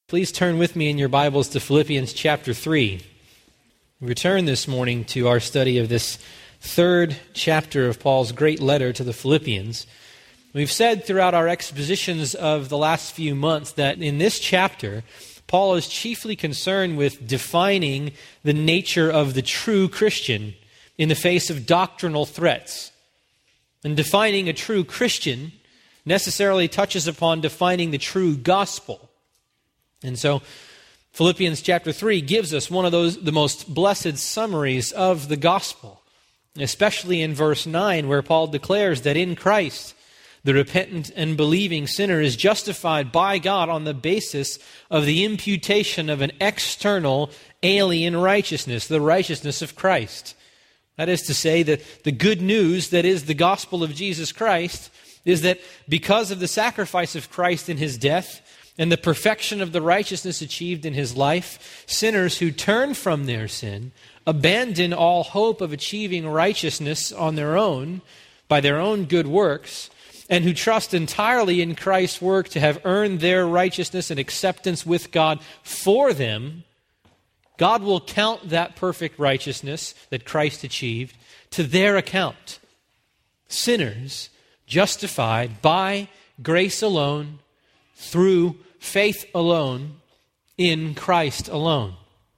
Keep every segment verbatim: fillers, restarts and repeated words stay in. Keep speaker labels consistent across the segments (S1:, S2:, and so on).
S1: Please turn with me in your Bibles to Philippians chapter three. We return this morning to our study of this third chapter of Paul's great letter to the Philippians. We've said throughout our expositions of the last few months that in this chapter, Paul is chiefly concerned with defining the nature of the true Christian in the face of doctrinal threats. And defining a true Christian necessarily touches upon defining the true gospel. And so Philippians chapter three gives us one of those the most blessed summaries of the gospel, especially in verse nine, where Paul declares that in Christ the repentant and believing sinner is justified by God on the basis of the imputation of an external alien righteousness, the righteousness of Christ. That is to say that the good news that is the gospel of Jesus Christ is that because of the sacrifice of Christ in his death and the perfection of the righteousness achieved in his life, sinners who turn from their sin, abandon all hope of achieving righteousness on their own, by their own good works, and who trust entirely in Christ's work to have earned their righteousness and acceptance with God for them, God will count that perfect righteousness that Christ achieved to their account. Sinners justified by grace alone, through faith alone, in Christ alone.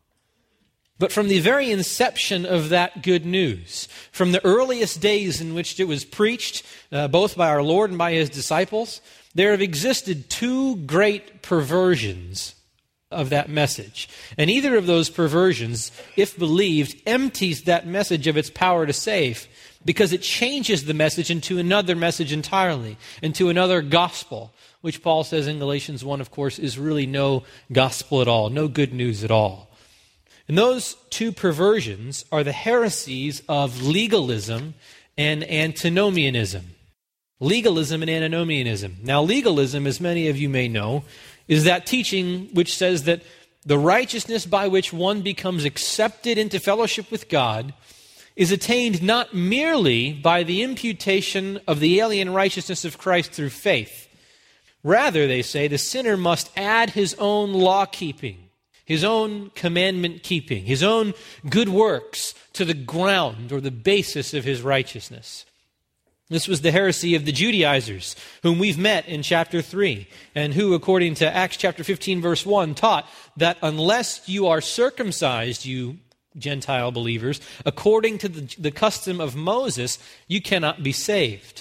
S1: But from the very inception of that good news, from the earliest days in which it was preached, uh, both by our Lord and by his disciples, there have existed two great perversions of that message. And either of those perversions, if believed, empties that message of its power to save, because it changes the message into another message entirely, into another gospel, which Paul says in Galatians one, of course, is really no gospel at all, no good news at all. And those two perversions are the heresies of legalism and antinomianism. Legalism and antinomianism. Now, legalism, as many of you may know, is that teaching which says that the righteousness by which one becomes accepted into fellowship with God is attained not merely by the imputation of the alien righteousness of Christ through faith. Rather, they say, the sinner must add his own law-keeping, his own commandment-keeping, his own good works to the ground or the basis of his righteousness. This was the heresy of the Judaizers, whom we've met in chapter three, and who, according to Acts chapter fifteen, verse one, taught that unless you are circumcised, you Gentile believers, according to the, the custom of Moses, you cannot be saved.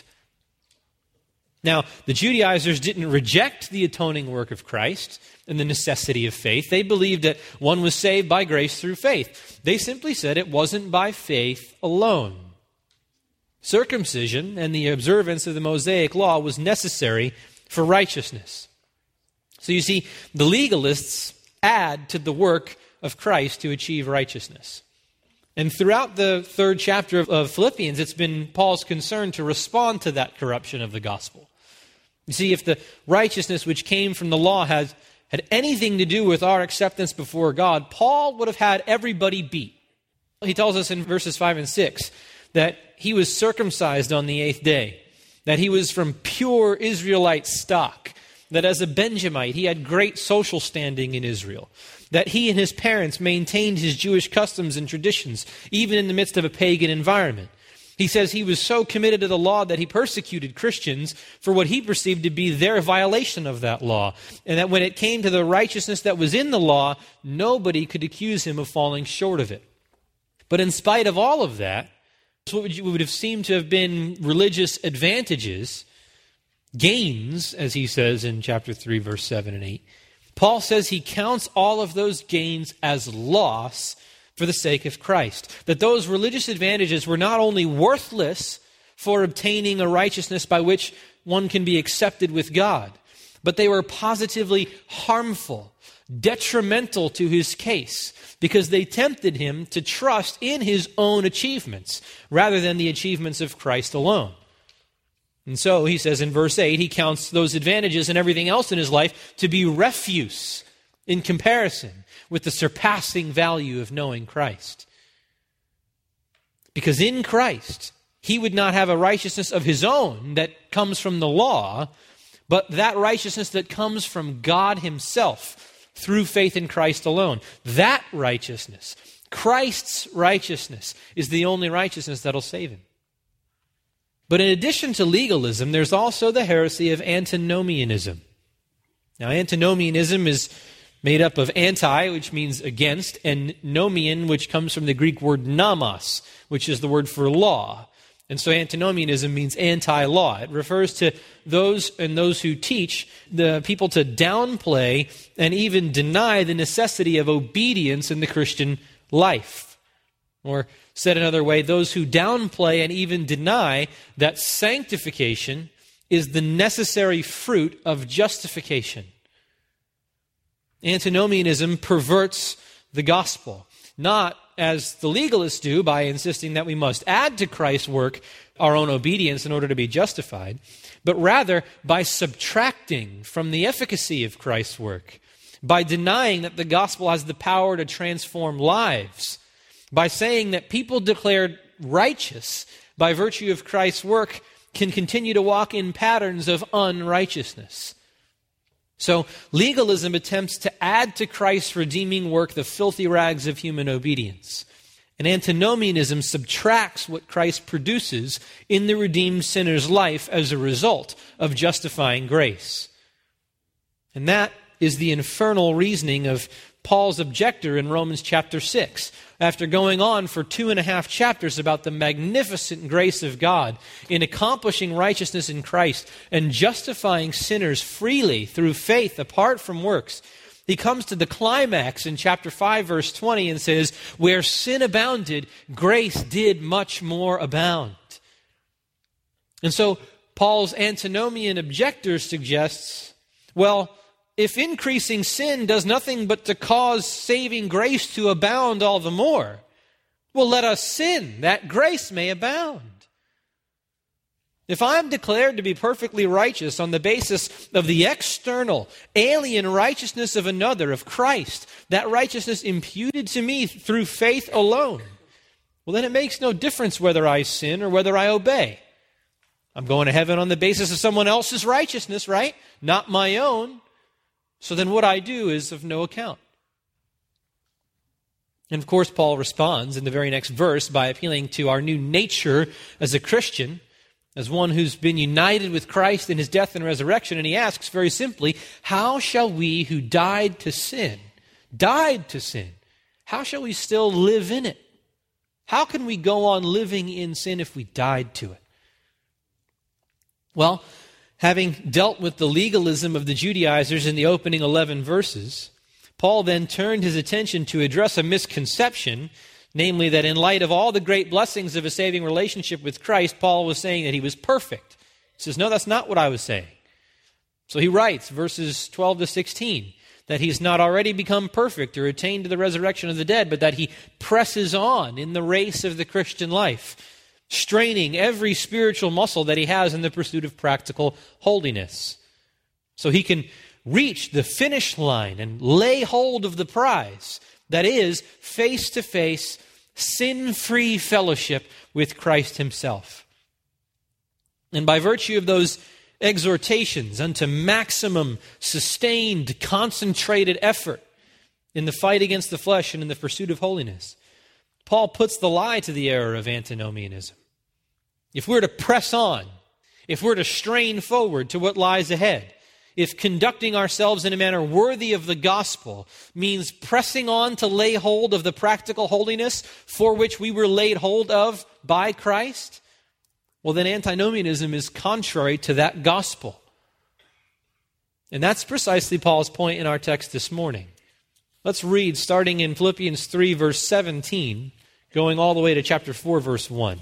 S1: Now, the Judaizers didn't reject the atoning work of Christ and the necessity of faith. They believed that one was saved by grace through faith. They simply said it wasn't by faith alone. Circumcision and the observance of the Mosaic law was necessary for righteousness. So you see, the legalists add to the work of Christ to achieve righteousness. And throughout the third chapter of, of Philippians, it's been Paul's concern to respond to that corruption of the gospel. You see, if the righteousness which came from the law has had anything to do with our acceptance before God, Paul would have had everybody beat. He tells us in verses five and six that he was circumcised on the eighth day, that he was from pure Israelite stock, that as a Benjamite he had great social standing in Israel, that he and his parents maintained his Jewish customs and traditions, even in the midst of a pagan environment. He says he was so committed to the law that he persecuted Christians for what he perceived to be their violation of that law, and that when it came to the righteousness that was in the law, nobody could accuse him of falling short of it. But in spite of all of that, what would, you, would have seemed to have been religious advantages, gains, as he says in chapter three, verse seven and eight, Paul says he counts all of those gains as loss for the sake of Christ. That those religious advantages were not only worthless for obtaining a righteousness by which one can be accepted with God, but they were positively harmful, detrimental to his case, because they tempted him to trust in his own achievements rather than the achievements of Christ alone. And so, he says in verse eight, he counts those advantages and everything else in his life to be refuse in comparison with the surpassing value of knowing Christ. Because in Christ, he would not have a righteousness of his own that comes from the law, but that righteousness that comes from God himself through faith in Christ alone. That righteousness, Christ's righteousness, is the only righteousness that'll save him. But in addition to legalism, there's also the heresy of antinomianism. Now, antinomianism is made up of anti, which means against, and nomian, which comes from the Greek word nomos, which is the word for law. And so antinomianism means anti-law. It refers to those and those who teach the people to downplay and even deny the necessity of obedience in the Christian life. Or said another way, those who downplay and even deny that sanctification is the necessary fruit of justification. Antinomianism perverts the gospel, not as the legalists do by insisting that we must add to Christ's work our own obedience in order to be justified, but rather by subtracting from the efficacy of Christ's work, by denying that the gospel has the power to transform lives, by saying that people declared righteous by virtue of Christ's work can continue to walk in patterns of unrighteousness. So legalism attempts to add to Christ's redeeming work the filthy rags of human obedience. And antinomianism subtracts what Christ produces in the redeemed sinner's life as a result of justifying grace. And that is the infernal reasoning of Paul's objector in Romans chapter six. After going on for two and a half chapters about the magnificent grace of God in accomplishing righteousness in Christ and justifying sinners freely through faith apart from works, he comes to the climax in chapter five, verse twenty, and says, where sin abounded, grace did much more abound. And so Paul's antinomian objector suggests, well, if increasing sin does nothing but to cause saving grace to abound all the more, well, let us sin, that grace may abound. If I'm declared to be perfectly righteous on the basis of the external, alien righteousness of another, of Christ, that righteousness imputed to me through faith alone, well, then it makes no difference whether I sin or whether I obey. I'm going to heaven on the basis of someone else's righteousness, right? Not my own. So then what I do is of no account. And of course, Paul responds in the very next verse by appealing to our new nature as a Christian, as one who's been united with Christ in his death and resurrection. And he asks very simply, how shall we who died to sin, died to sin, how shall we still live in it? How can we go on living in sin if we died to it? Well, having dealt with the legalism of the Judaizers in the opening eleven verses, Paul then turned his attention to address a misconception, namely that in light of all the great blessings of a saving relationship with Christ, Paul was saying that he was perfect. He says, no, that's not what I was saying. So he writes, verses twelve to sixteen, that he's not already become perfect or attained to the resurrection of the dead, but that he presses on in the race of the Christian life, straining every spiritual muscle that he has in the pursuit of practical holiness, so he can reach the finish line and lay hold of the prize, that is, face-to-face, sin-free fellowship with Christ himself. And by virtue of those exhortations unto maximum, sustained, concentrated effort in the fight against the flesh and in the pursuit of holiness, Paul puts the lie to the error of antinomianism. If we're to press on, if we're to strain forward to what lies ahead, if conducting ourselves in a manner worthy of the gospel means pressing on to lay hold of the practical holiness for which we were laid hold of by Christ, well, then antinomianism is contrary to that gospel. And that's precisely Paul's point in our text this morning. Let's read starting in Philippians three, verse seventeen, going all the way to chapter four, verse one.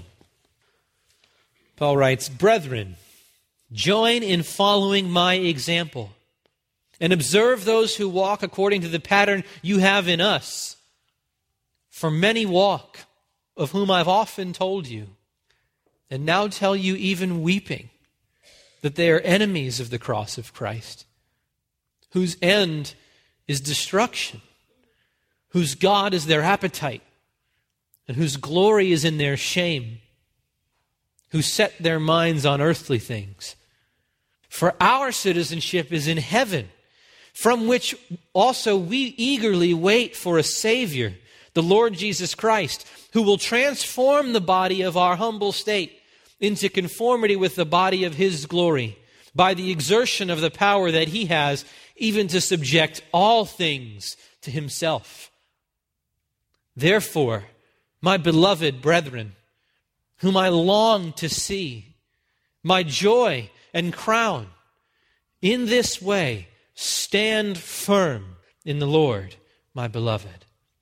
S1: Paul writes, "Brethren, join in following my example, and observe those who walk according to the pattern you have in us. For many walk, of whom I've often told you, and now tell you even weeping, that they are enemies of the cross of Christ, whose end is destruction, whose God is their appetite, and whose glory is in their shame, who set their minds on earthly things. For our citizenship is in heaven, from which also we eagerly wait for a Savior, the Lord Jesus Christ, who will transform the body of our humble state into conformity with the body of His glory, by the exertion of the power that He has, even to subject all things to Himself. Therefore, my beloved brethren, whom I long to see, my joy and crown, in this way stand firm in the Lord, my beloved.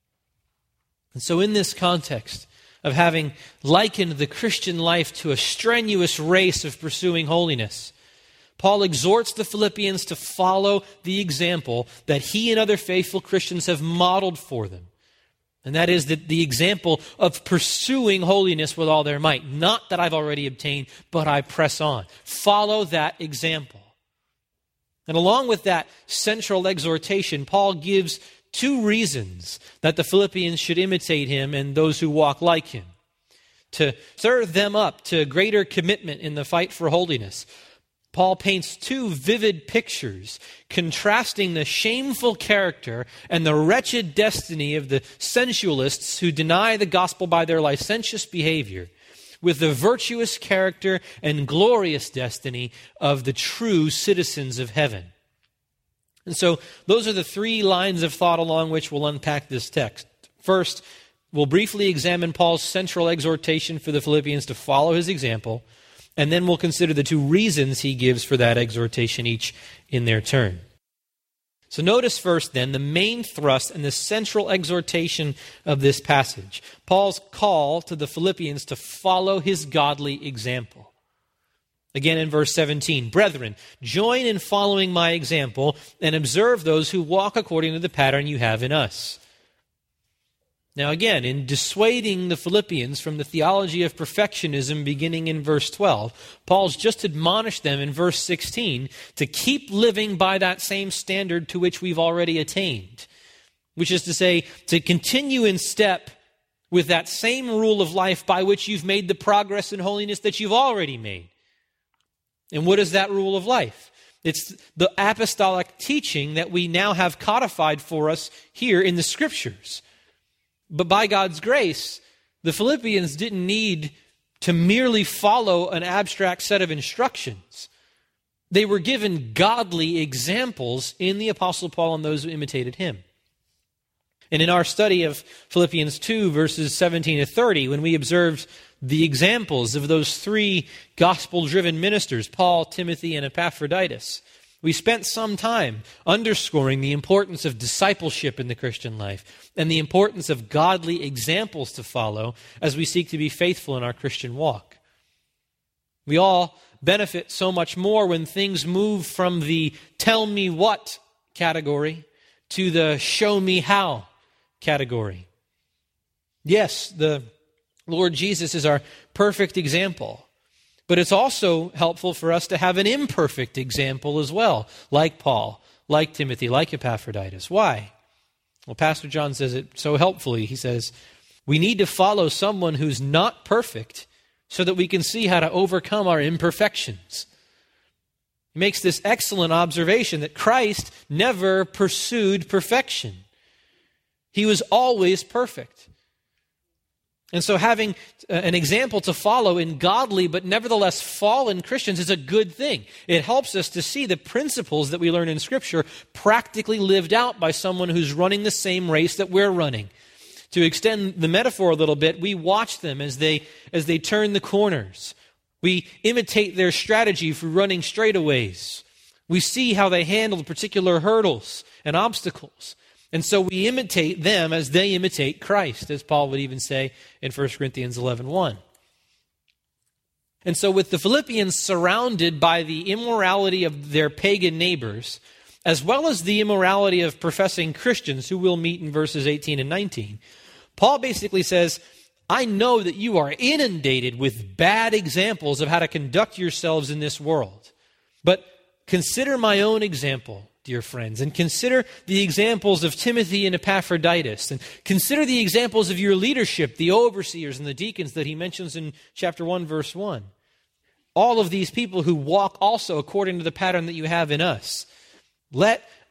S1: And so in this context of having likened the Christian life to a strenuous race of pursuing holiness, Paul exhorts the Philippians to follow the example that he and other faithful Christians have modeled for them. And that is the, the example of pursuing holiness with all their might. Not that I've already obtained, but I press on. Follow that example. And along with that central exhortation, Paul gives two reasons that the Philippians should imitate him and those who walk like him, to stir them up to greater commitment in the fight for holiness. Paul paints two vivid pictures contrasting the shameful character and the wretched destiny of the sensualists who deny the gospel by their licentious behavior, with the virtuous character and glorious destiny of the true citizens of heaven. And so those are the three lines of thought along which we'll unpack this text. First, we'll briefly examine Paul's central exhortation for the Philippians to follow his example, and then we'll consider the two reasons he gives for that exhortation, each in their turn. So notice first then the main thrust and the central exhortation of this passage, Paul's call to the Philippians to follow his godly example. Again in verse seventeen, "Brethren, join in following my example and observe those who walk according to the pattern you have in us." Now again, in dissuading the Philippians from the theology of perfectionism beginning in verse twelve, Paul's just admonished them in verse sixteen to keep living by that same standard to which we've already attained, which is to say, to continue in step with that same rule of life by which you've made the progress in holiness that you've already made. And what is that rule of life? It's the apostolic teaching that we now have codified for us here in the Scriptures. But by God's grace, the Philippians didn't need to merely follow an abstract set of instructions. They were given godly examples in the Apostle Paul and those who imitated him. And in our study of Philippians two, verses seventeen to thirty, when we observed the examples of those three gospel-driven ministers, Paul, Timothy, and Epaphroditus, we spent some time underscoring the importance of discipleship in the Christian life and the importance of godly examples to follow as we seek to be faithful in our Christian walk. We all benefit so much more when things move from the tell me what category to the show me how category. Yes, the Lord Jesus is our perfect example. But it's also helpful for us to have an imperfect example as well, like Paul, like Timothy, like Epaphroditus. Why? Well, Pastor John says it so helpfully. He says, we need to follow someone who's not perfect so that we can see how to overcome our imperfections. He makes this excellent observation that Christ never pursued perfection. He was always perfect. And so having an example to follow in godly but nevertheless fallen Christians is a good thing. It helps us to see the principles that we learn in Scripture practically lived out by someone who's running the same race that we're running. To extend the metaphor a little bit, we watch them as they as they turn the corners. We imitate their strategy for running straightaways. We see how they handle particular hurdles and obstacles. And so we imitate them as they imitate Christ, as Paul would even say in First Corinthians eleven one. And so with the Philippians surrounded by the immorality of their pagan neighbors, as well as the immorality of professing Christians, who we'll meet in verses eighteen and nineteen, Paul basically says, I know that you are inundated with bad examples of how to conduct yourselves in this world. But consider my own example, dear friends, and consider the examples of Timothy and Epaphroditus, and consider the examples of your leadership, the overseers and the deacons that he mentions in chapter one, verse one. All of these people who walk also according to the pattern that you have in us. Let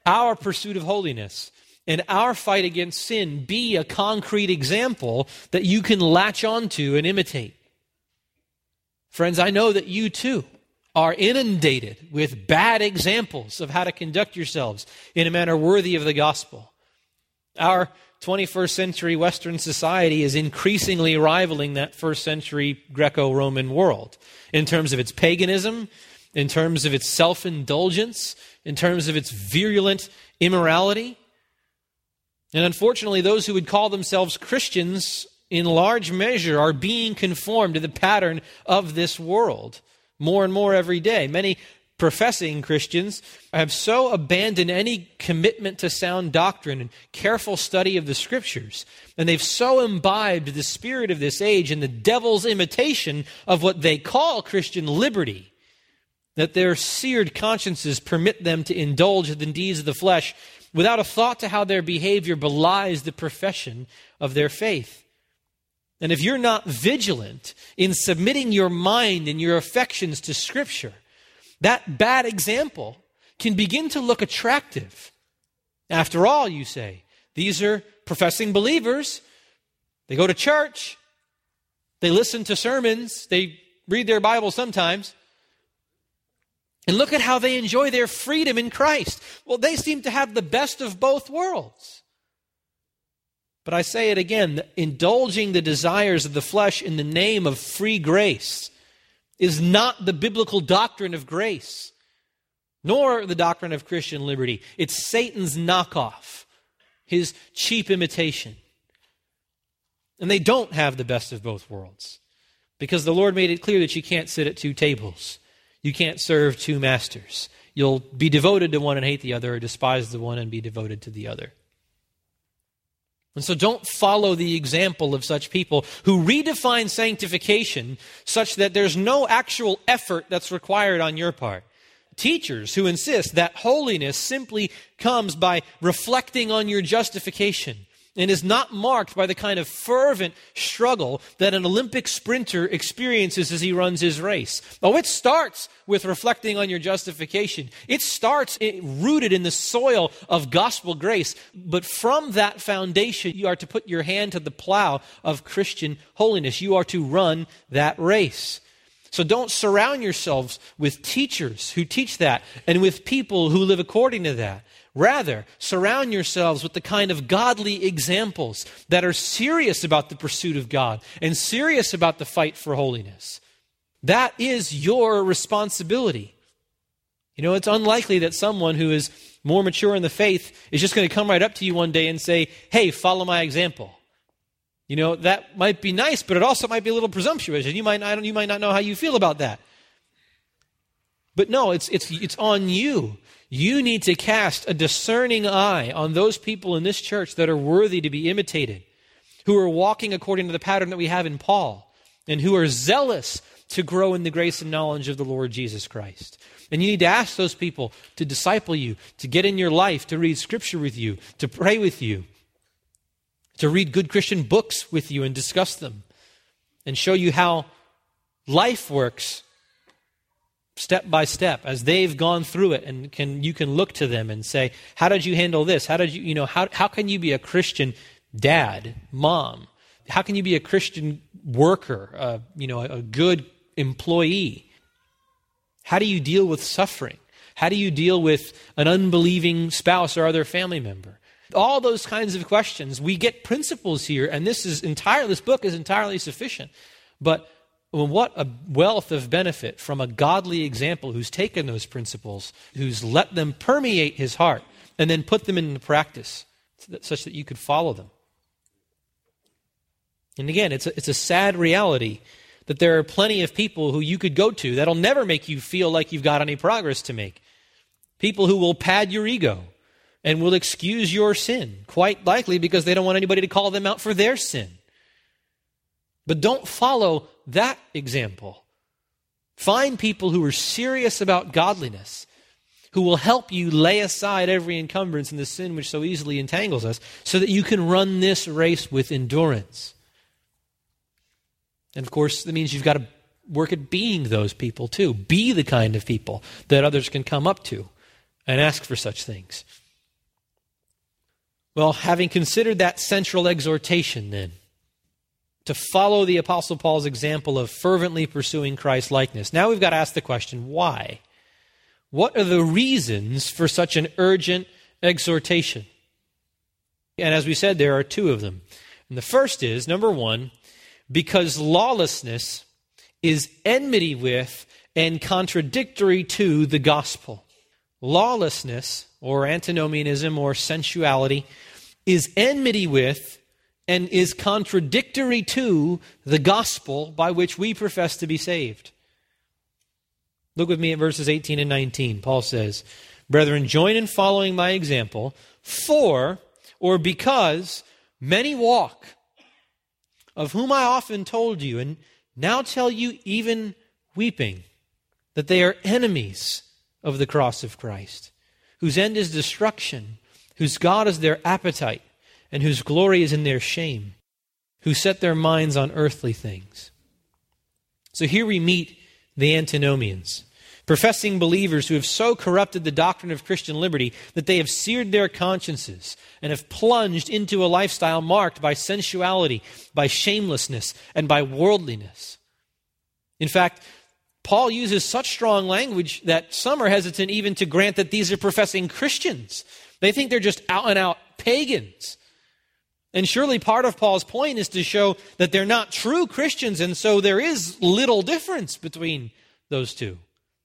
S1: our pursuit of holiness and our fight against sin be a concrete example that you can latch onto and imitate. Friends, I know that you too are inundated with bad examples of how to conduct yourselves in a manner worthy of the gospel. Our twenty-first century Western society is increasingly rivaling that first century Greco-Roman world in terms of its paganism, in terms of its self-indulgence, in terms of its virulent immorality. And unfortunately, those who would call themselves Christians in large measure are being conformed to the pattern of this world more and more every day. Many professing Christians have so abandoned any commitment to sound doctrine and careful study of the Scriptures, and they've so imbibed the spirit of this age and the devil's imitation of what they call Christian liberty, that their seared consciences permit them to indulge in the deeds of the flesh without a thought to how their behavior belies the profession of their faith. And if you're not vigilant in submitting your mind and your affections to Scripture, that bad example can begin to look attractive. After all, you say, these are professing believers. They go to church. They listen to sermons. They read their Bible sometimes. And look at how they enjoy their freedom in Christ. Well, they seem to have the best of both worlds. But I say it again, indulging the desires of the flesh in the name of free grace is not the biblical doctrine of grace, nor the doctrine of Christian liberty. It's Satan's knockoff, his cheap imitation. And they don't have the best of both worlds, because the Lord made it clear that you can't sit at two tables. You can't serve two masters. You'll be devoted to one and hate the other, or despise the one and be devoted to the other. And so don't follow the example of such people who redefine sanctification such that there's no actual effort that's required on your part. Teachers who insist that holiness simply comes by reflecting on your justification and is not marked by the kind of fervent struggle that an Olympic sprinter experiences as he runs his race. Oh, it starts with reflecting on your justification. It starts rooted in the soil of gospel grace. But from that foundation, you are to put your hand to the plow of Christian holiness. You are to run that race. So don't surround yourselves with teachers who teach that and with people who live according to that. Rather, surround yourselves with the kind of godly examples that are serious about the pursuit of God and serious about the fight for holiness. That is your responsibility. You know, it's unlikely that someone who is more mature in the faith is just going to come right up to you one day and say, hey, follow my example. You know, that might be nice, but it also might be a little presumptuous, and you might not, you might not know how you feel about that. But no, it's it's it's on you. You need to cast a discerning eye on those people in this church that are worthy to be imitated, who are walking according to the pattern that we have in Paul, and who are zealous to grow in the grace and knowledge of the Lord Jesus Christ. And you need to ask those people to disciple you, to get in your life, to read Scripture with you, to pray with you, to read good Christian books with you and discuss them, and show you how life works step by step as they've gone through it, and can you can look to them and say, how did you handle this? How did you, you know, how, how can you be a Christian dad, mom? How can you be a Christian worker, uh, you know, a, a good employee? How do you deal with suffering? How do you deal with an unbelieving spouse or other family member? All those kinds of questions. We get principles here, and this is entire, this book is entirely sufficient. But what a wealth of benefit from a godly example who's taken those principles, who's let them permeate his heart, and then put them into practice such that you could follow them. And again, it's a, it's a sad reality that there are plenty of people who you could go to that'll never make you feel like you've got any progress to make. People who will pad your ego and will excuse your sin, quite likely because they don't want anybody to call them out for their sin. But don't follow that example. Find people who are serious about godliness, who will help you lay aside every encumbrance and the sin which so easily entangles us, so that you can run this race with endurance. And of course, that means you've got to work at being those people too. Be the kind of people that others can come up to and ask for such things. Well, having considered that central exhortation then, to follow the Apostle Paul's example of fervently pursuing Christ's likeness, now we've got to ask the question, why? What are the reasons for such an urgent exhortation? And as we said, there are two of them. And the first is, number one, because lawlessness is enmity with and contradictory to the gospel. Lawlessness, or antinomianism, or sensuality, is enmity with and is contradictory to the gospel by which we profess to be saved. Look with me at verses eighteen and nineteen. Paul says, "Brethren, join in following my example, for, or because, many walk, of whom I often told you, and now tell you even weeping, that they are enemies of the cross of Christ, whose end is destruction, whose God is their appetite, and whose glory is in their shame, who set their minds on earthly things." So here we meet the antinomians, professing believers who have so corrupted the doctrine of Christian liberty that they have seared their consciences and have plunged into a lifestyle marked by sensuality, by shamelessness, and by worldliness. In fact, Paul uses such strong language that some are hesitant even to grant that these are professing Christians. They think they're just out and out pagans. And surely part of Paul's point is to show that they're not true Christians, and so there is little difference between those two.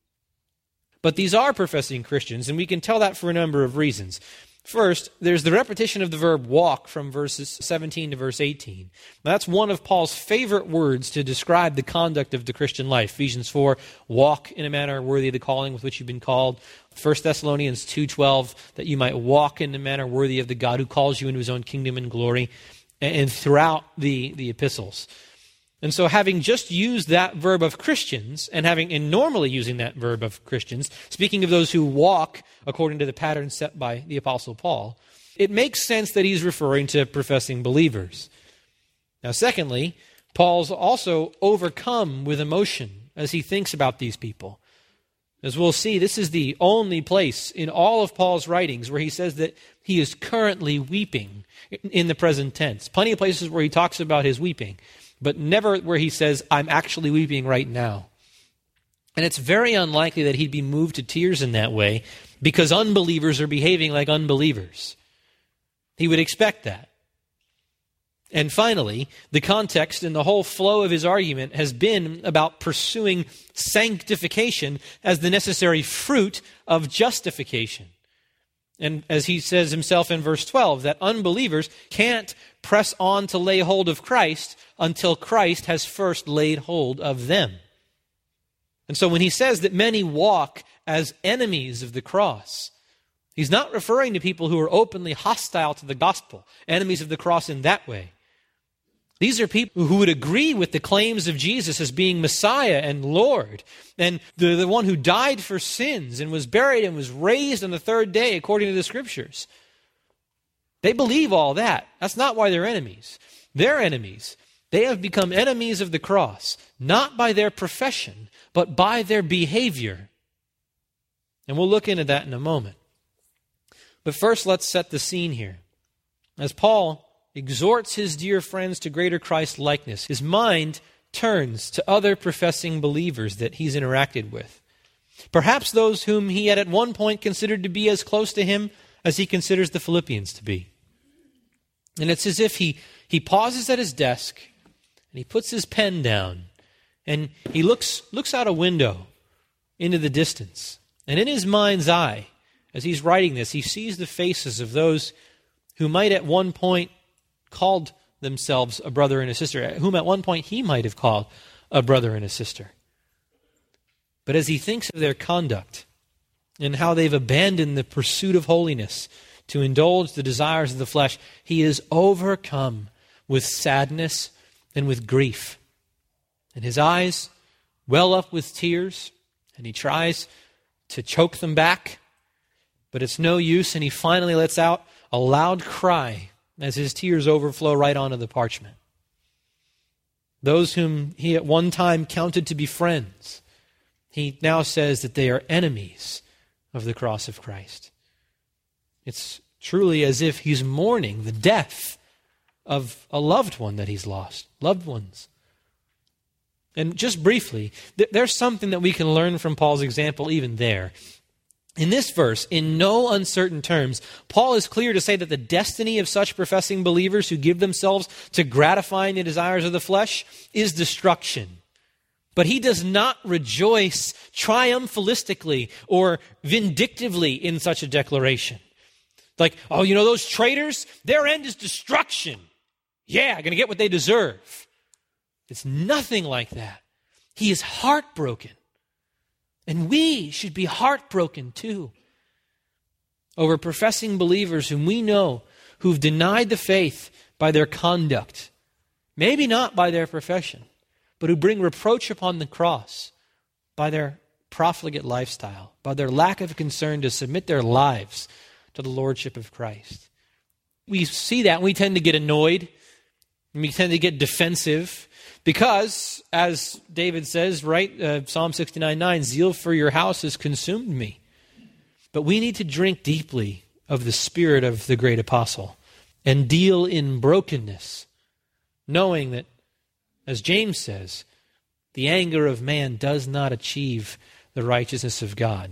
S1: But these are professing Christians, and we can tell that for a number of reasons. First, there's the repetition of the verb walk from verses seventeen to verse eighteen. Now, that's one of Paul's favorite words to describe the conduct of the Christian life. Ephesians four, walk in a manner worthy of the calling with which you've been called. First Thessalonians two twelve, that you might walk in a manner worthy of the God who calls you into his own kingdom and glory. And throughout the, the epistles. And so having just used that verb of Christians, and having and normally using that verb of Christians, speaking of those who walk according to the pattern set by the Apostle Paul, it makes sense that he's referring to professing believers. Now, secondly, Paul's also overcome with emotion as he thinks about these people. As we'll see, this is the only place in all of Paul's writings where he says that he is currently weeping in the present tense. Plenty of places where he talks about his weeping, but never where he says, I'm actually weeping right now. And it's very unlikely that he'd be moved to tears in that way because unbelievers are behaving like unbelievers. He would expect that. And finally, the context and the whole flow of his argument has been about pursuing sanctification as the necessary fruit of justification. And as he says himself in verse twelve, that unbelievers can't press on to lay hold of Christ until Christ has first laid hold of them. And so when he says that many walk as enemies of the cross, he's not referring to people who are openly hostile to the gospel, enemies of the cross in that way. These are people who would agree with the claims of Jesus as being Messiah and Lord, and the, the one who died for sins and was buried and was raised on the third day according to the Scriptures. They believe all that. That's not why they're enemies. They're enemies. They have become enemies of the cross, not by their profession, but by their behavior. And we'll look into that in a moment. But first, let's set the scene here. As Paul exhorts his dear friends to greater Christ likeness, his mind turns to other professing believers that he's interacted with. Perhaps those whom he had at one point considered to be as close to him as he considers the Philippians to be. And it's as if he, he pauses at his desk and he puts his pen down and he looks, looks out a window into the distance. And in his mind's eye, as he's writing this, he sees the faces of those who might at one point called themselves a brother and a sister, whom at one point he might have called a brother and a sister. But as he thinks of their conduct and how they've abandoned the pursuit of holiness to indulge the desires of the flesh, he is overcome with sadness and with grief. And his eyes well up with tears, and he tries to choke them back, but it's no use, and he finally lets out a loud cry as his tears overflow right onto the parchment. Those whom he at one time counted to be friends, he now says that they are enemies of the cross of Christ. It's truly as if he's mourning the death of a loved one that he's lost, loved ones. And just briefly, th- there's something that we can learn from Paul's example even there. In this verse, in no uncertain terms, Paul is clear to say that the destiny of such professing believers who give themselves to gratifying the desires of the flesh is destruction. But he does not rejoice triumphalistically or vindictively in such a declaration. Like, oh, you know, those traitors, their end is destruction. Yeah, going to get what they deserve. It's nothing like that. He is heartbroken. And we should be heartbroken too over professing believers whom we know who've denied the faith by their conduct, maybe not by their profession, but who bring reproach upon the cross by their profligate lifestyle, by their lack of concern to submit their lives to the lordship of Christ. We see that and we tend to get annoyed, and we tend to get defensive because, as David says, right, uh, Psalm sixty-nine nine, zeal for your house has consumed me. But we need to drink deeply of the spirit of the great apostle and deal in brokenness, knowing that, as James says, the anger of man does not achieve the righteousness of God.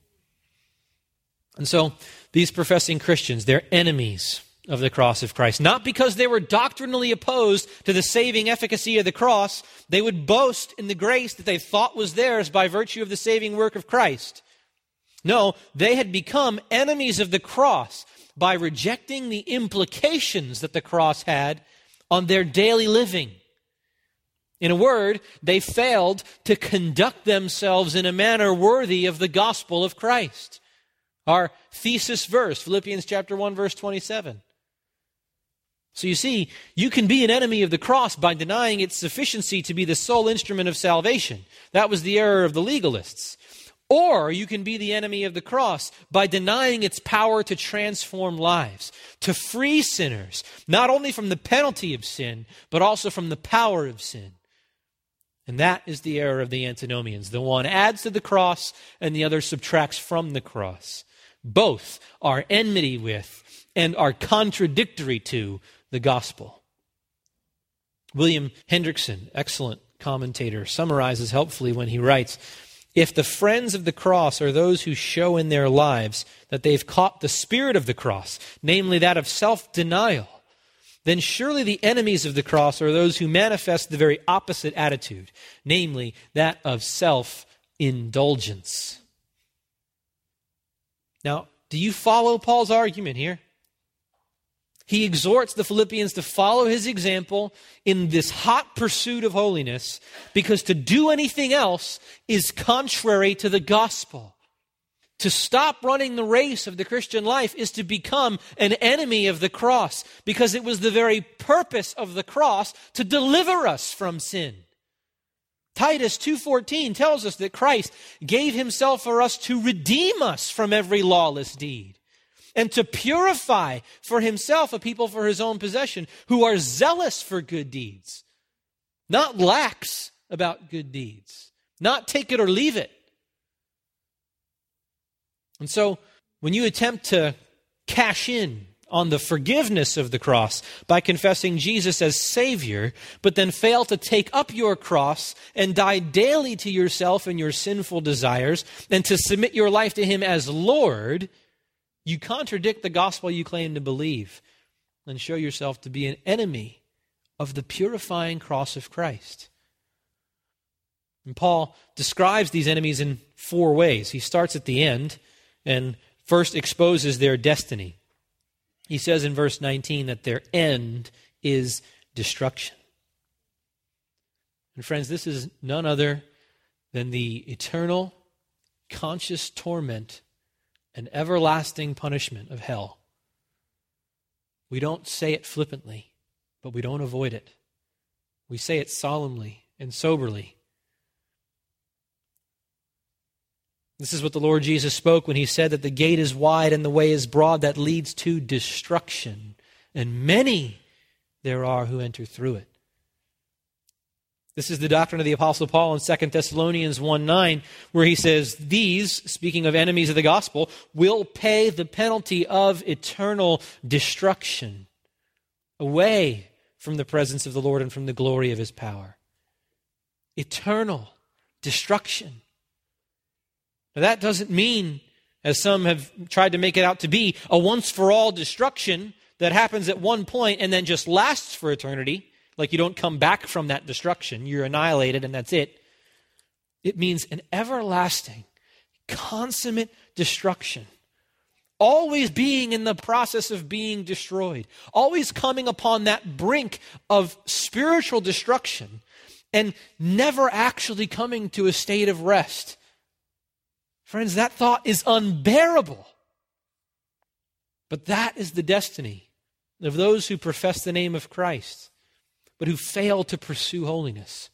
S1: And so, these professing Christians, they're enemies of the cross of Christ. Not because they were doctrinally opposed to the saving efficacy of the cross. They would boast in the grace that they thought was theirs by virtue of the saving work of Christ. No, they had become enemies of the cross by rejecting the implications that the cross had on their daily living. In a word, they failed to conduct themselves in a manner worthy of the gospel of Christ. Our thesis verse, Philippians chapter one, verse twenty-seven. So you see, you can be an enemy of the cross by denying its sufficiency to be the sole instrument of salvation. That was the error of the legalists. Or you can be the enemy of the cross by denying its power to transform lives, to free sinners, not only from the penalty of sin, but also from the power of sin. And that is the error of the antinomians. The one adds to the cross and the other subtracts from the cross. Both are enmity with and are contradictory to the gospel. William Hendrickson, excellent commentator, summarizes helpfully when he writes, if the friends of the cross are those who show in their lives that they've caught the spirit of the cross, namely that of self-denial, then surely the enemies of the cross are those who manifest the very opposite attitude, namely that of self-indulgence. Now, do you follow Paul's argument here? He exhorts the Philippians to follow his example in this hot pursuit of holiness, because to do anything else is contrary to the gospel. To stop running the race of the Christian life is to become an enemy of the cross, because it was the very purpose of the cross to deliver us from sin. Titus two fourteen tells us that Christ gave himself for us to redeem us from every lawless deed, and to purify for himself a people for his own possession who are zealous for good deeds, not lax about good deeds, not take it or leave it. And so when you attempt to cash in on the forgiveness of the cross by confessing Jesus as Savior, but then fail to take up your cross and die daily to yourself and your sinful desires, and to submit your life to him as Lord, you contradict the gospel you claim to believe and show yourself to be an enemy of the purifying cross of Christ. And Paul describes these enemies in four ways. He starts at the end and first exposes their destiny. He says in verse nineteen that their end is destruction. And friends, this is none other than the eternal, conscious torment and everlasting punishment of hell. We don't say it flippantly, but we don't avoid it. We say it solemnly and soberly. This is what the Lord Jesus spoke when he said that the gate is wide and the way is broad that leads to destruction, and many there are who enter through it. This is the doctrine of the Apostle Paul in Second Thessalonians one nine, where he says, these, speaking of enemies of the gospel, will pay the penalty of eternal destruction away from the presence of the Lord and from the glory of his power. Eternal destruction. Now that doesn't mean, as some have tried to make it out to be, a once-for-all destruction that happens at one point and then just lasts for eternity. Like you don't come back from that destruction. You're annihilated and that's it. It means an everlasting, consummate destruction. Always being in the process of being destroyed. Always coming upon that brink of spiritual destruction and never actually coming to a state of rest. Friends, that thought is unbearable. But that is the destiny of those who profess the name of Christ, but who fail to pursue holiness.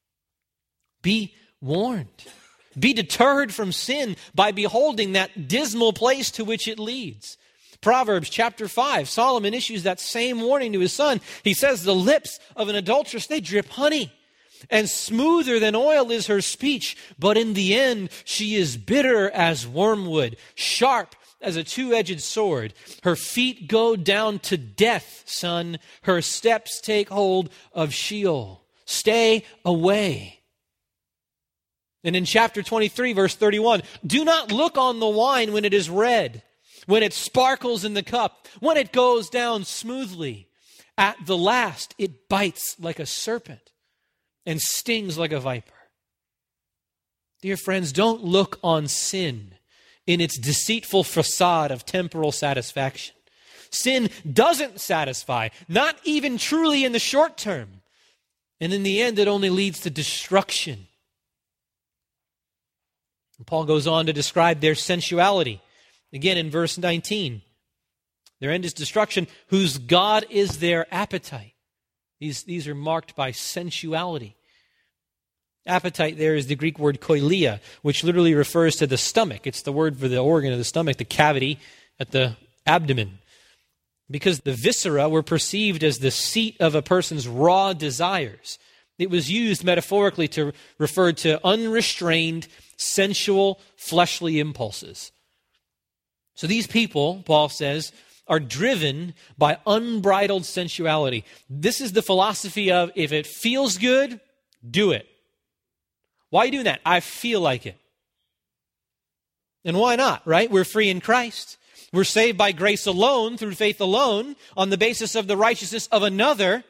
S1: Be warned. Be deterred from sin by beholding that dismal place to which it leads. Proverbs chapter five, Solomon issues that same warning to his son. He says, the lips of an adulteress, they drip honey, and smoother than oil is her speech, but in the end she is bitter as wormwood, sharp as a two-edged sword. Her feet go down to death, son. Her steps take hold of Sheol. Stay away. And in chapter twenty-three, verse thirty-one, do not look on the wine when it is red, when it sparkles in the cup, when it goes down smoothly. At the last, it bites like a serpent and stings like a viper. Dear friends, don't look on sin in its deceitful facade of temporal satisfaction. Sin doesn't satisfy, not even truly in the short term. And in the end, it only leads to destruction. And Paul goes on to describe their sensuality. Again, in verse nineteen, their end is destruction, whose God is their appetite. These, these are marked by sensuality. Appetite there is the Greek word koilia, which literally refers to the stomach. It's the word for the organ of the stomach, the cavity at the abdomen. Because the viscera were perceived as the seat of a person's raw desires. It was used metaphorically to refer to unrestrained, sensual, fleshly impulses. So these people, Paul says, are driven by unbridled sensuality. This is the philosophy of, if it feels good, do it. Why are you doing that? I feel like it. And why not, right? We're free in Christ. We're saved by grace alone, through faith alone, on the basis of the righteousness of another.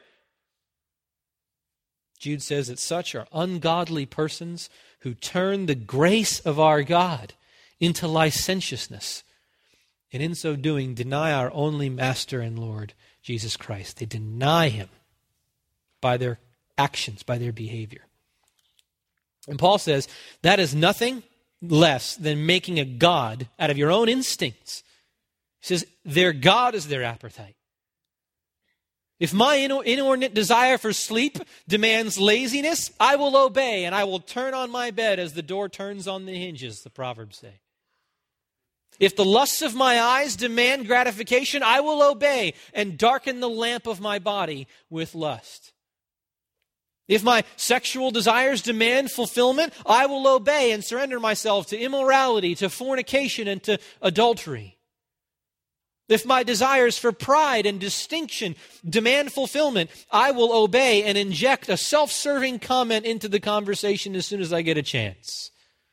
S1: Jude says that such are ungodly persons who turn the grace of our God into licentiousness, and in so doing deny our only Master and Lord, Jesus Christ. They deny him by their actions, by their behavior. And Paul says that is nothing less than making a god out of your own instincts. He says their God is their appetite. If my inordinate desire for sleep demands laziness, I will obey, and I will turn on my bed as the door turns on the hinges, the Proverbs say. If the lusts of my eyes demand gratification, I will obey and darken the lamp of my body with lust. If my sexual desires demand fulfillment, I will obey and surrender myself to immorality, to fornication, and to adultery. If my desires for pride and distinction demand fulfillment, I will obey and inject a self-serving comment into the conversation as soon as I get a chance.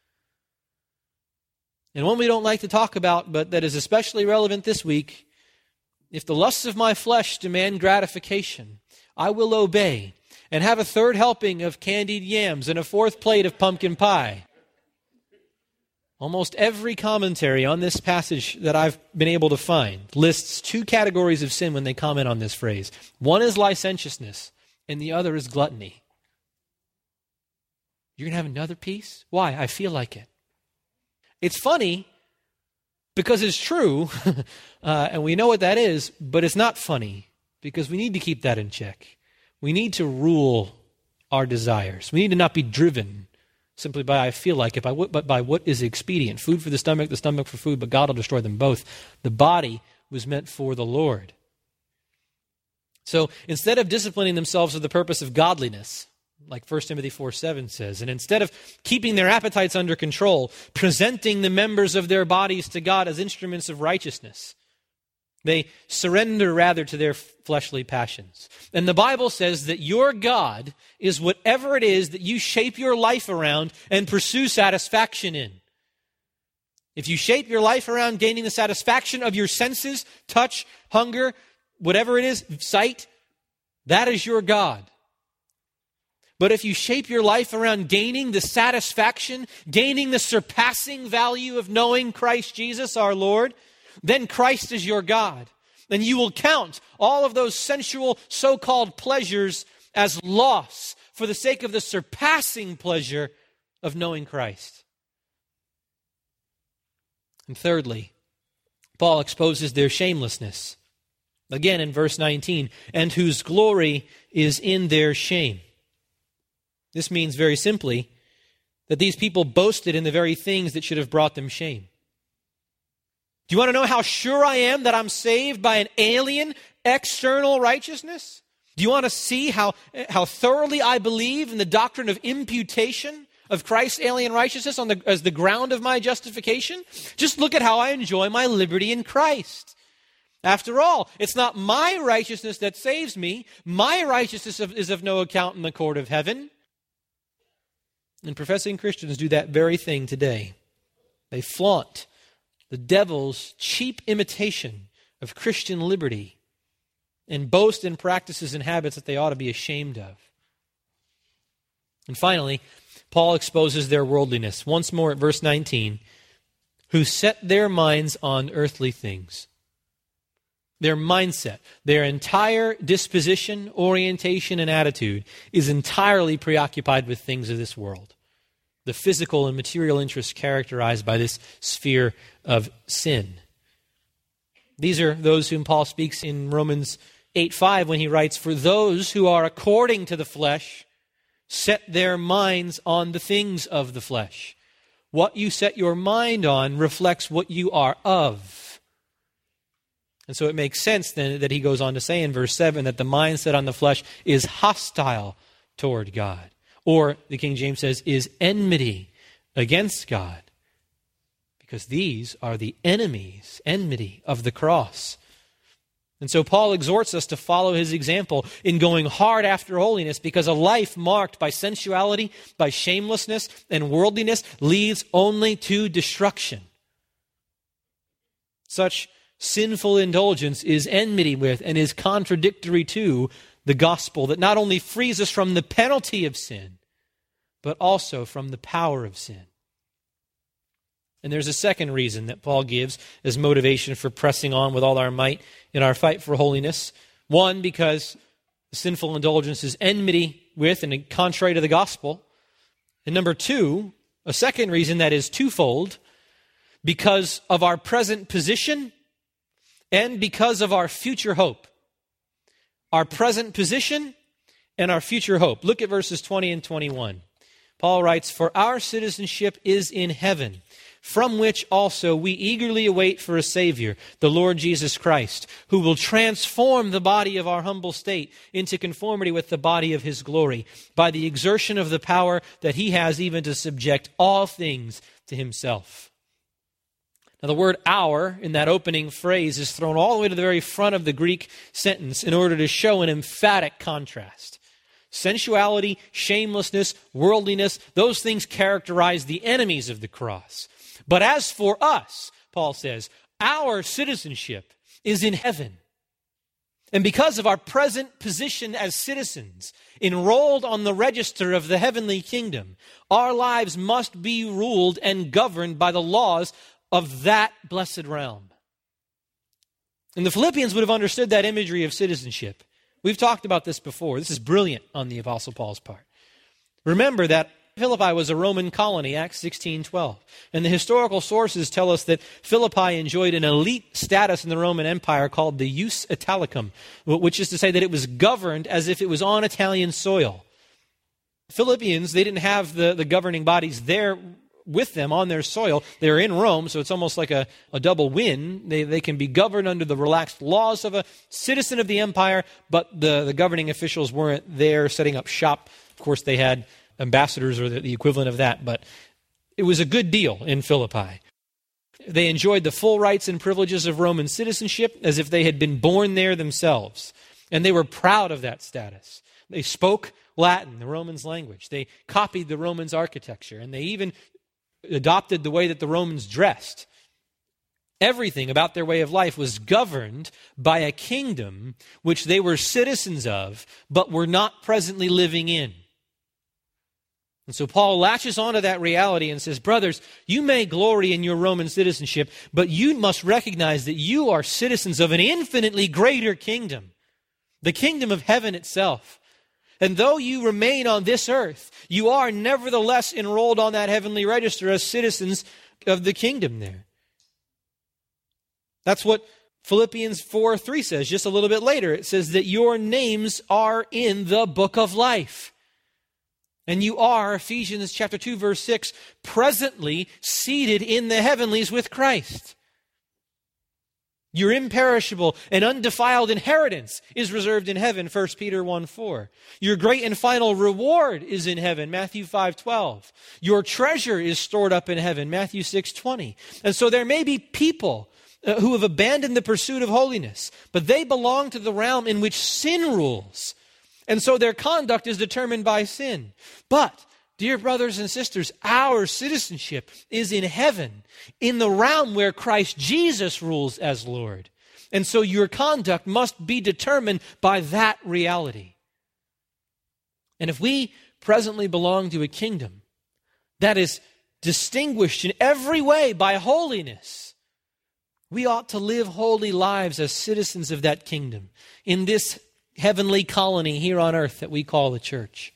S1: And one we don't like to talk about, but that is especially relevant this week, if the lusts of my flesh demand gratification, I will obey and have a third helping of candied yams and a fourth plate of pumpkin pie. Almost every commentary on this passage that I've been able to find lists two categories of sin when they comment on this phrase. One is licentiousness, and the other is gluttony. You're going to have another piece? Why? I feel like it. It's funny because it's true, uh, and we know what that is, but it's not funny because we need to keep that in check. We need to rule our desires. We need to not be driven simply by I feel like it, by what, but by what is expedient. Food for the stomach, the stomach for food, but God will destroy them both. The body was meant for the Lord. So instead of disciplining themselves for the purpose of godliness, like First Timothy four seven says. And instead of keeping their appetites under control, presenting the members of their bodies to God as instruments of righteousness, they surrender rather to their fleshly passions. And the Bible says that your God is whatever it is that you shape your life around and pursue satisfaction in. If you shape your life around gaining the satisfaction of your senses, touch, hunger, whatever it is, sight, that is your God. But if you shape your life around gaining the satisfaction, gaining the surpassing value of knowing Christ Jesus our Lord, then Christ is your God. And you will count all of those sensual so-called pleasures as loss for the sake of the surpassing pleasure of knowing Christ. And thirdly, Paul exposes their shamelessness. Again in verse nineteen, and whose glory is in their shame. This means very simply that these people boasted in the very things that should have brought them shame. Do you want to know how sure I am that I'm saved by an alien external righteousness? Do you want to see how, how thoroughly I believe in the doctrine of imputation of Christ's alien righteousness on the, as the ground of my justification? Just look at how I enjoy my liberty in Christ. After all, it's not my righteousness that saves me. My righteousness is of no account in the court of heaven. And professing Christians do that very thing today. They flaunt the devil's cheap imitation of Christian liberty and boast in practices and habits that they ought to be ashamed of. And finally, Paul exposes their worldliness once more at verse nineteen, who set their minds on earthly things. Their mindset, their entire disposition, orientation, and attitude is entirely preoccupied with things of this world. The physical and material interests characterized by this sphere of sin. These are those whom Paul speaks in Romans eight five when he writes, for those who are according to the flesh set their minds on the things of the flesh. What you set your mind on reflects what you are of. And so it makes sense then that he goes on to say in verse seven that the mind set on the flesh is hostile toward God. Or, the King James says, is enmity against God. Because these are the enemies, enmity of the cross. And so Paul exhorts us to follow his example in going hard after holiness, because a life marked by sensuality, by shamelessness, and worldliness leads only to destruction. Such sinful indulgence is enmity with and is contradictory to the gospel that not only frees us from the penalty of sin, but also from the power of sin. And there's a second reason that Paul gives as motivation for pressing on with all our might in our fight for holiness. One, because the sinful indulgence is enmity with and contrary to the gospel. And number two, a second reason that is twofold, because of our present position and because of our future hope. Our present position and our future hope. Look at verses twenty and twenty-one. Paul writes, for our citizenship is in heaven, from which also we eagerly await for a Savior, the Lord Jesus Christ, who will transform the body of our humble state into conformity with the body of his glory, by the exertion of the power that he has even to subject all things to himself. Now, the word our in that opening phrase is thrown all the way to the very front of the Greek sentence in order to show an emphatic contrast. Sensuality, shamelessness, worldliness, those things characterize the enemies of the cross. But as for us, Paul says, our citizenship is in heaven. And because of our present position as citizens, enrolled on the register of the heavenly kingdom, our lives must be ruled and governed by the laws of that blessed realm. And the Philippians would have understood that imagery of citizenship. We've talked about this before. This is brilliant on the Apostle Paul's part. Remember that Philippi was a Roman colony, Acts sixteen twelve. And the historical sources tell us that Philippi enjoyed an elite status in the Roman Empire called the Jus Italicum, which is to say that it was governed as if it was on Italian soil. Philippians, they didn't have the, the governing bodies there with them on their soil. They're in Rome, so it's almost like a, a double win. They, they can be governed under the relaxed laws of a citizen of the empire, but the, the governing officials weren't there setting up shop. Of course, they had ambassadors or the, the equivalent of that, but it was a good deal in Philippi. They enjoyed the full rights and privileges of Roman citizenship as if they had been born there themselves. And they were proud of that status. They spoke Latin, the Romans' language. They copied the Romans' architecture, and they even adopted the way that the Romans dressed. Everything about their way of life was governed by a kingdom which they were citizens of, but were not presently living in. And so Paul latches onto that reality and says, brothers, you may glory in your Roman citizenship, but you must recognize that you are citizens of an infinitely greater kingdom, the kingdom of heaven itself. And though you remain on this earth, you are nevertheless enrolled on that heavenly register as citizens of the kingdom there. That's what Philippians four three says just a little bit later. It says that your names are in the book of life. And you are, Ephesians chapter two, verse six, presently seated in the heavenlies with Christ. Your imperishable and undefiled inheritance is reserved in heaven, First Peter one four. Your great and final reward is in heaven, Matthew five twelve. Your treasure is stored up in heaven, Matthew six twenty. And so there may be people uh, who have abandoned the pursuit of holiness, but they belong to the realm in which sin rules. And so their conduct is determined by sin. But, dear brothers and sisters, our citizenship is in heaven, in the realm where Christ Jesus rules as Lord. And so your conduct must be determined by that reality. And if we presently belong to a kingdom that is distinguished in every way by holiness, we ought to live holy lives as citizens of that kingdom in this heavenly colony here on earth that we call the church.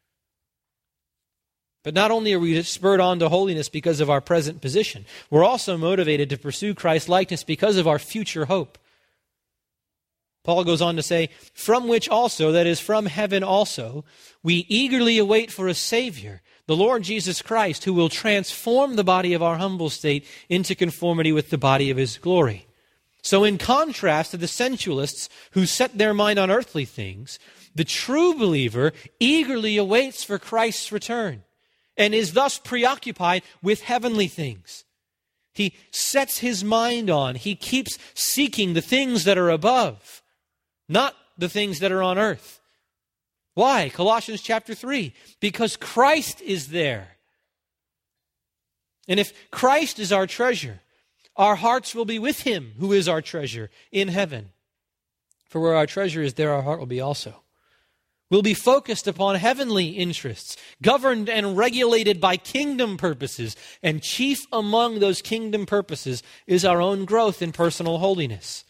S1: But not only are we spurred on to holiness because of our present position, we're also motivated to pursue Christ's likeness because of our future hope. Paul goes on to say, from which also, that is from heaven also, we eagerly await for a Savior, the Lord Jesus Christ, who will transform the body of our humble state into conformity with the body of his glory. So in contrast to the sensualists who set their mind on earthly things, the true believer eagerly awaits for Christ's return and is thus preoccupied with heavenly things. He sets his mind on, he keeps seeking the things that are above, not the things that are on earth. Why? Colossians chapter three, because Christ is there. And if Christ is our treasure, our hearts will be with him who is our treasure in heaven. For where our treasure is, there our heart will be also. We'll be focused upon heavenly interests, governed and regulated by kingdom purposes. And chief among those kingdom purposes is our own growth in personal holiness.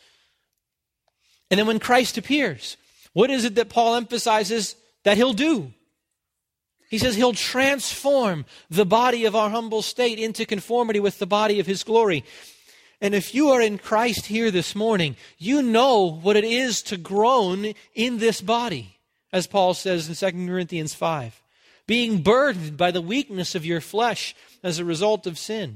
S1: And then when Christ appears, what is it that Paul emphasizes that he'll do? He says he'll transform the body of our humble state into conformity with the body of his glory. And if you are in Christ here this morning, you know what it is to groan in this body, as Paul says in Second Corinthians five, being burdened by the weakness of your flesh as a result of sin.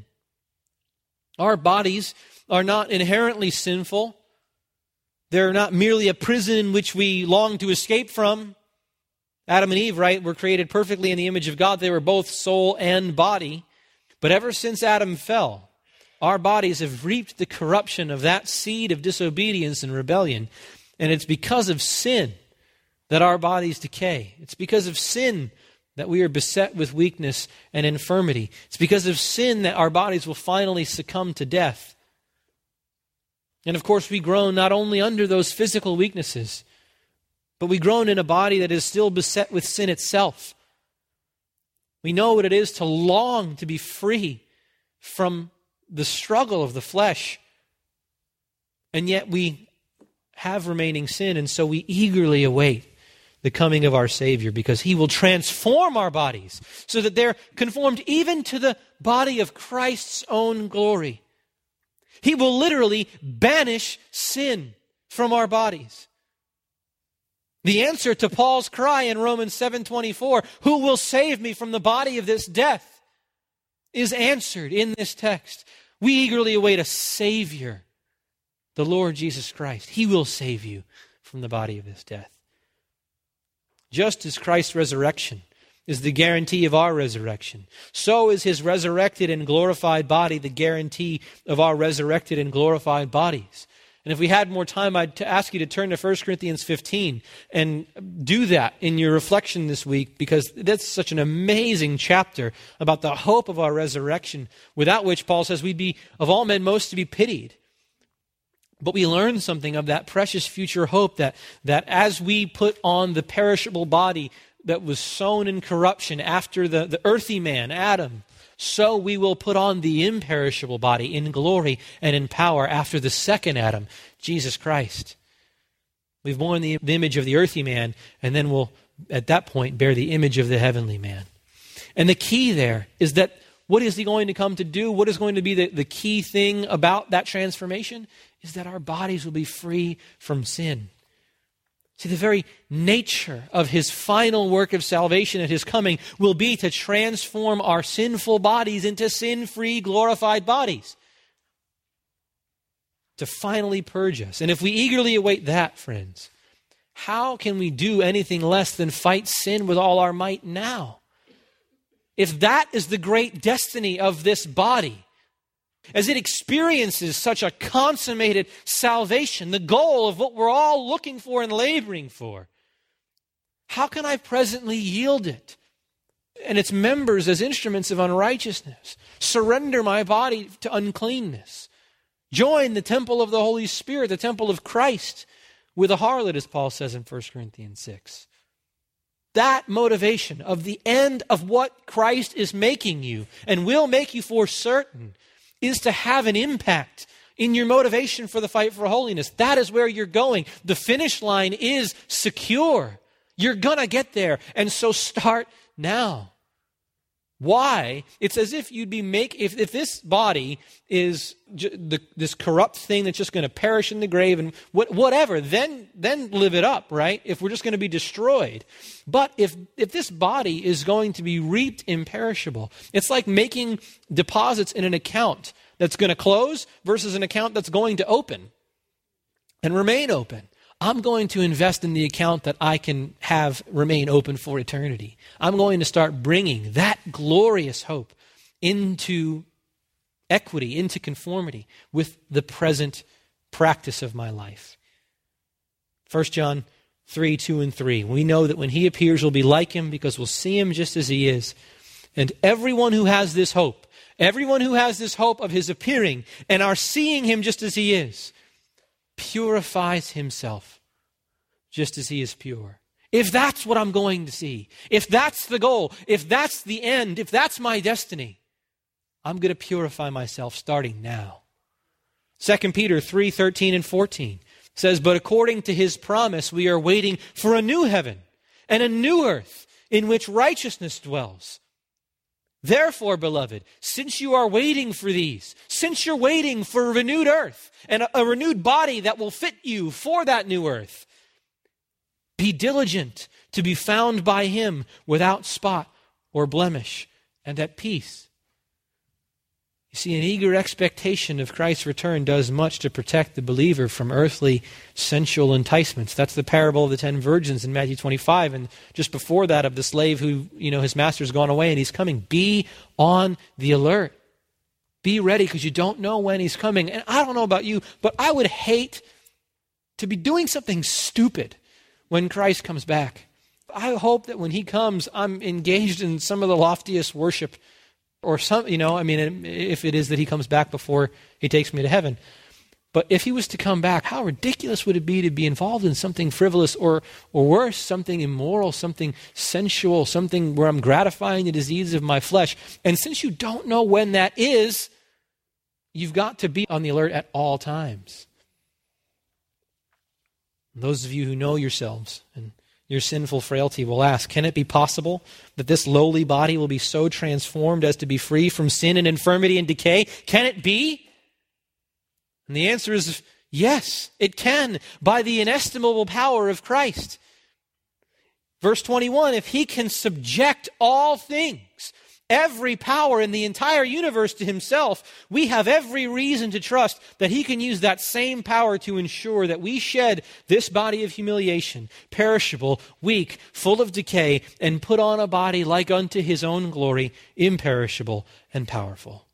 S1: Our bodies are not inherently sinful. They're not merely a prison in which we long to escape from. Adam and Eve, right, were created perfectly in the image of God. They were both soul and body. But ever since Adam fell, our bodies have reaped the corruption of that seed of disobedience and rebellion. And it's because of sin that our bodies decay. It's because of sin that we are beset with weakness and infirmity. It's because of sin that our bodies will finally succumb to death. And of course, we groan not only under those physical weaknesses, but we groan in a body that is still beset with sin itself. We know what it is to long to be free from the struggle of the flesh. And yet we have remaining sin, and so we eagerly await the coming of our Savior, because he will transform our bodies so that they're conformed even to the body of Christ's own glory. He will literally banish sin from our bodies. The answer to Paul's cry in Romans seven twenty-four, who will save me from the body of this death, is answered in this text. We eagerly await a Savior, the Lord Jesus Christ. He will save you from the body of this death. Just as Christ's resurrection is the guarantee of our resurrection, so is his resurrected and glorified body the guarantee of our resurrected and glorified bodies. And if we had more time, I'd ask you to turn to First Corinthians fifteen and do that in your reflection this week, because that's such an amazing chapter about the hope of our resurrection, without which Paul says we'd be, of all men, most to be pitied. But we learn something of that precious future hope that, that as we put on the perishable body that was sown in corruption after the, the earthy man, Adam, so we will put on the imperishable body in glory and in power after the second Adam, Jesus Christ. We've borne the, the image of the earthy man, and then we'll, at that point, bear the image of the heavenly man. And the key there is that what is he going to come to do? What is going to be the, the key thing about that transformation? Is that our bodies will be free from sin. See, the very nature of his final work of salvation at his coming will be to transform our sinful bodies into sin-free, glorified bodies. To finally purge us. And if we eagerly await that, friends, how can we do anything less than fight sin with all our might now? If that is the great destiny of this body, as it experiences such a consummated salvation, the goal of what we're all looking for and laboring for, how can I presently yield it and its members as instruments of unrighteousness, surrender my body to uncleanness, join the temple of the Holy Spirit, the temple of Christ, with a harlot, as Paul says in First Corinthians six? That motivation of the end of what Christ is making you and will make you for certain is to have an impact in your motivation for the fight for holiness. That is where you're going. The finish line is secure. You're going to get there. And so start now. Why? It's as if you'd be make if, if this body is j- the, this corrupt thing that's just going to perish in the grave and what, whatever, then then live it up, right? If we're just going to be destroyed. But if if this body is going to be reaped imperishable, it's like making deposits in an account that's going to close versus an account that's going to open and remain open. I'm going to invest in the account that I can have remain open for eternity. I'm going to start bringing that glorious hope into equity, into conformity with the present practice of my life. First John three, two and three. We know that when he appears, we'll be like him because we'll see him just as he is. And everyone who has this hope, everyone who has this hope of his appearing and are seeing him just as he is, purifies himself just as he is pure. If that's what I'm going to see, if that's the goal, if that's the end, if that's my destiny, I'm going to purify myself starting now. Second Peter three, thirteen and fourteen says, but according to his promise, we are waiting for a new heaven and a new earth in which righteousness dwells. Therefore, beloved, since you are waiting for these, since you're waiting for a renewed earth and a, a renewed body that will fit you for that new earth, be diligent to be found by him without spot or blemish and at peace. You see, an eager expectation of Christ's return does much to protect the believer from earthly sensual enticements. That's the parable of the ten virgins in Matthew twenty-five, and just before that of the slave who, you know, his master's gone away and he's coming. Be on the alert. Be ready because you don't know when he's coming. And I don't know about you, but I would hate to be doing something stupid when Christ comes back. I hope that when he comes, I'm engaged in some of the loftiest worship or some, you know, I mean, if it is that he comes back before he takes me to heaven. But if he was to come back, how ridiculous would it be to be involved in something frivolous or or worse, something immoral, something sensual, something where I'm gratifying the disease of my flesh. And since you don't know when that is, you've got to be on the alert at all times. Those of you who know yourselves and your sinful frailty will ask, can it be possible that this lowly body will be so transformed as to be free from sin and infirmity and decay? Can it be? And the answer is yes, it can, by the inestimable power of Christ. Verse twenty-one, if he can subject all things every power in the entire universe to himself, we have every reason to trust that he can use that same power to ensure that we shed this body of humiliation, perishable, weak, full of decay, and put on a body like unto his own glory, imperishable and powerful.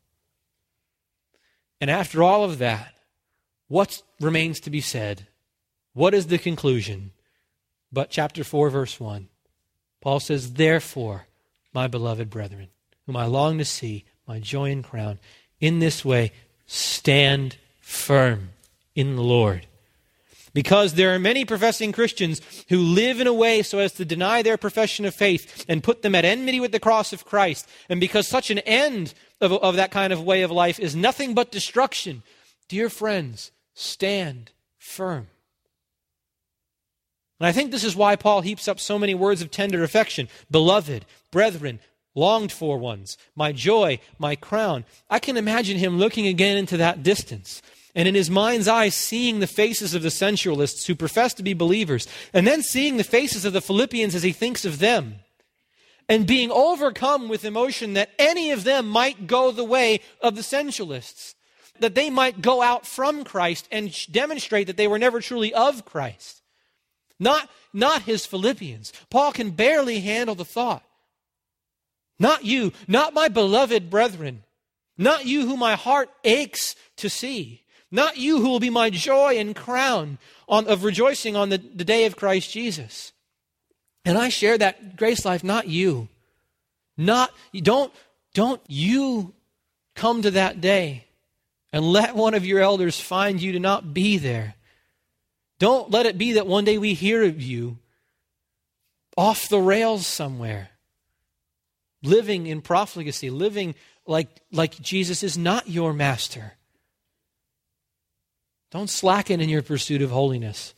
S1: And after all of that, what remains to be said? What is the conclusion? But chapter four, verse one, Paul says, therefore, my beloved brethren, whom I long to see, my joy and crown, in this way stand firm in the Lord. Because there are many professing Christians who live in a way so as to deny their profession of faith and put them at enmity with the cross of Christ. And because such an end of, of that kind of way of life is nothing but destruction, dear friends, stand firm. And I think this is why Paul heaps up so many words of tender affection. Beloved, brethren, longed for ones, my joy, my crown. I can imagine him looking again into that distance and in his mind's eye seeing the faces of the sensualists who profess to be believers, and then seeing the faces of the Philippians as he thinks of them, and being overcome with emotion that any of them might go the way of the sensualists, that they might go out from Christ and demonstrate that they were never truly of Christ. Not, not his Philippians. Paul can barely handle the thought. Not you, not my beloved brethren, not you who my heart aches to see, not you who will be my joy and crown on, of rejoicing on the, the day of Christ Jesus. And I share that grace life, not you. Not, don't, don't you come to that day and let one of your elders find you to not be there. Don't let it be that one day we hear of you off the rails somewhere, living in profligacy, living like, like Jesus is not your master. Don't slacken in your pursuit of holiness.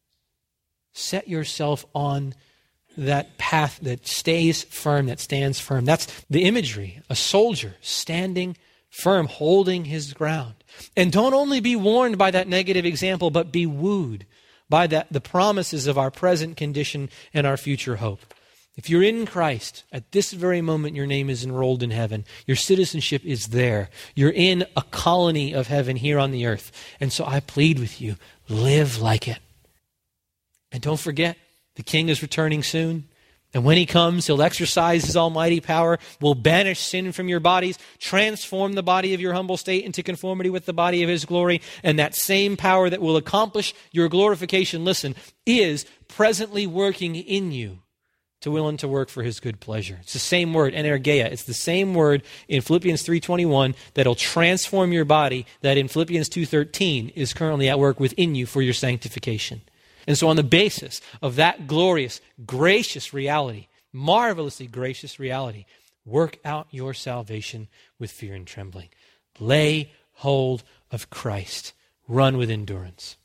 S1: Set yourself on that path that stays firm, that stands firm. That's the imagery, a soldier standing firm, holding his ground. And don't only be warned by that negative example, but be wooed by that, the promises of our present condition and our future hope. If you're in Christ, at this very moment your name is enrolled in heaven. Your citizenship is there. You're in a colony of heaven here on the earth. And so I plead with you, live like it. And don't forget, the King is returning soon. And when he comes, he'll exercise his almighty power, will banish sin from your bodies, transform the body of your humble state into conformity with the body of his glory. And that same power that will accomplish your glorification, listen, is presently working in you to will and to work for his good pleasure. It's the same word, energeia. It's the same word in Philippians three twenty-one that'll transform your body that in Philippians two thirteen is currently at work within you for your sanctification. And so on the basis of that glorious, gracious reality, marvelously gracious reality, work out your salvation with fear and trembling. Lay hold of Christ. Run with endurance.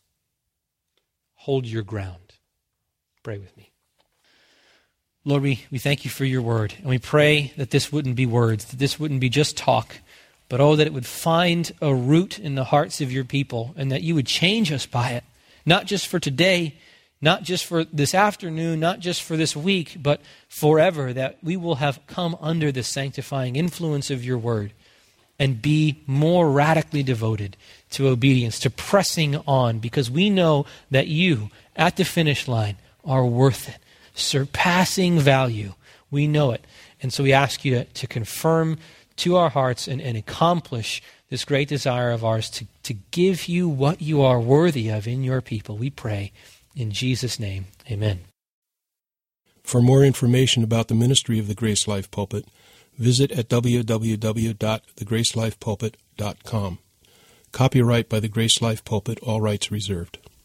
S1: Hold your ground. Pray with me. Lord, we, we thank you for your word, and we pray that this wouldn't be words, that this wouldn't be just talk, but oh, that it would find a root in the hearts of your people, and that you would change us by it. Not just for today, not just for this afternoon, not just for this week, but forever, that we will have come under the sanctifying influence of your word and be more radically devoted to obedience, to pressing on, because we know that you, at the finish line, are worth it, surpassing value. We know it. And so we ask you to, to confirm to our hearts and, and accomplish this great desire of ours to, to give you what you are worthy of in your people. We pray in Jesus' name. Amen.
S2: For more information about the ministry of the Grace Life Pulpit, visit at w w w dot the grace life pulpit dot com. Copyright by the Grace Life Pulpit, all rights reserved.